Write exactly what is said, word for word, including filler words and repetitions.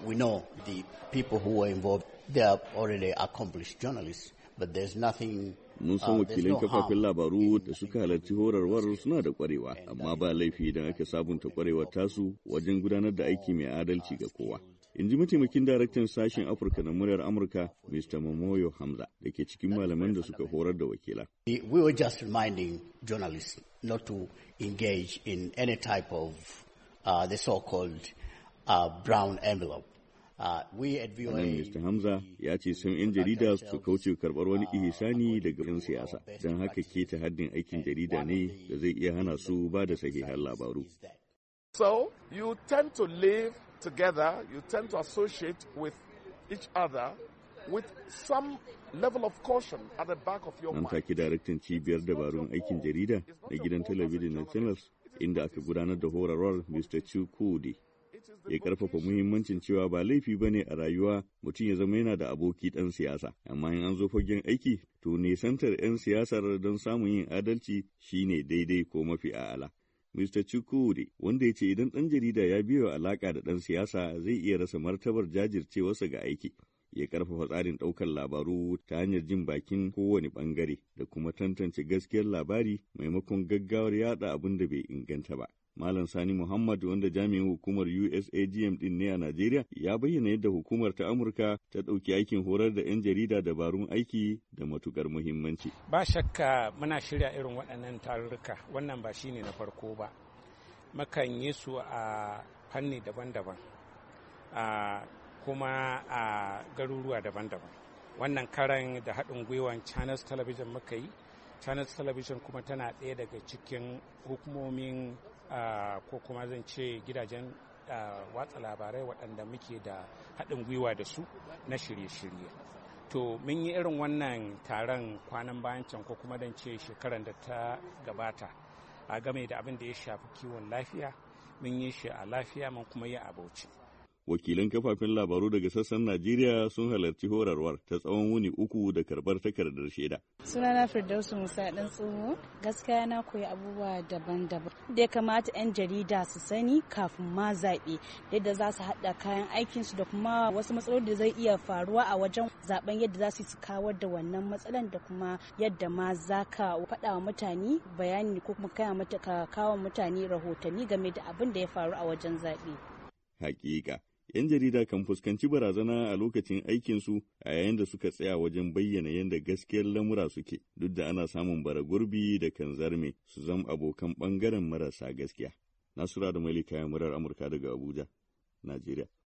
we know the people who were involved, they are already accomplished journalists, but there's nothing. Mun san wakilan kafafen labaru da suka halarci horarwar suna da kwarewa, amma ba laifi idan aka sabunta kwarewar tasu wajen gudanar da aiki mai adalci ga kowa. In ji mataimakin daraktan sashen Afirka na muryar Amurka, Mister Momoyo Hamza, da ke cikin malaman da suka horar da wakila. We were just reminding journalists not to engage in any type of uh, the so-called uh, brown envelope. Uh, we at V O A... Anan Mister Hamza ya ce sun 'yan jarida su kauce karɓar wani ihisani daga 'yan siyasa, don haka keta haddin aikin jarida ne da zai iya hana su ba da sahihan labaru. So, you tend to live together, you tend to associate with each other with some level of caution at the back of your mind. Nan take daraktan cibiyar dabarun aikin jarida na gidan talabijin na Channels, inda aka gudanar da horarwar Mister Chukwudi, ya karfafa muhimmancin cewa ba laifi ba ne a rayuwa mutum ya zama yana da aboki ɗan siyasa, amma in an zo fagen aiki to nesantar 'yan siyasar don samun yin adalci shine daidai ko mafi a'ala. Mister Chukwudi, wanda ya ce idan ɗan jarida ya biyo alaƙa da ɗan siyasa zai iya rasa martabar jajircewarsa ga aiki, ya karfafa tsarin ɗaukar labaru ta hanyar jin bakin kowane ɓangare da kuma tantance gaskiyar labari maimakon gaggawar yada abin da bai inganta ba. Malam Sani Muhammad, wanda jami'in hukumar U S A G M din ne a Najeriya, ya bayyana yadda hukumar ta Amurka ta ɗauki aikin horar da 'yan jarida dabarun aiki da matukar muhimmanci. Ba shakka muna shirya irin waɗannan tarurruka, wannan ba shine na farko ba. Mukan yi su a fanni daban-daban, kuma a garuruwa daban-daban. Wannan karan da haɗin gwiwan Channels Television muka yi. Channels Television kuma tana ɗaya daga cikin hukumomin Uh, ko kuma zan ce gidajen uh, watsa labarai waɗanda muke da haɗin gwiwa da su na shirye-shirye. To mun yi irin wannan taron kwanan bayan can ko kuma dan ce shekaran da ta gabata a game da abin da ya shafi kiwon lafiya, mun yi shi a lafiya mun kuma yi a Bauchi. Wakilan kafafen labaru daga sassan Najeriya sun halarci horarwar ta tsawon wuni uku da karbar takardar shaida. Sunana Firdausu Musa dan tsoho, gaskiya na koyi abubuwa daban-daban da ya kamata 'yan jarida su sani kafin ma zaɓe, yadda za su haɗa kayan aikinsu da kuma wasu matsaloli da zai iya faruwa a wajen zaben, yadda za su yi su kawar da wannan matsalan da kuma yadda ma za ka faɗa wa mutane bayani ko kuma ka kawo mutane rahotanni game da abin da ya faru a wajen zaɓe. Hakika. 'Yan jarida kan fuskanci barazana a lokacin aikinsu a yayin da suka tsaya wajen bayyana yadda gaskiyar lamura suke, duk da ana samun bara gurbi da kan zarme su zama abokan ɓangaren marasa gaskiya. Nasura da Malika, murar Amurka daga Abuja, Najeriya.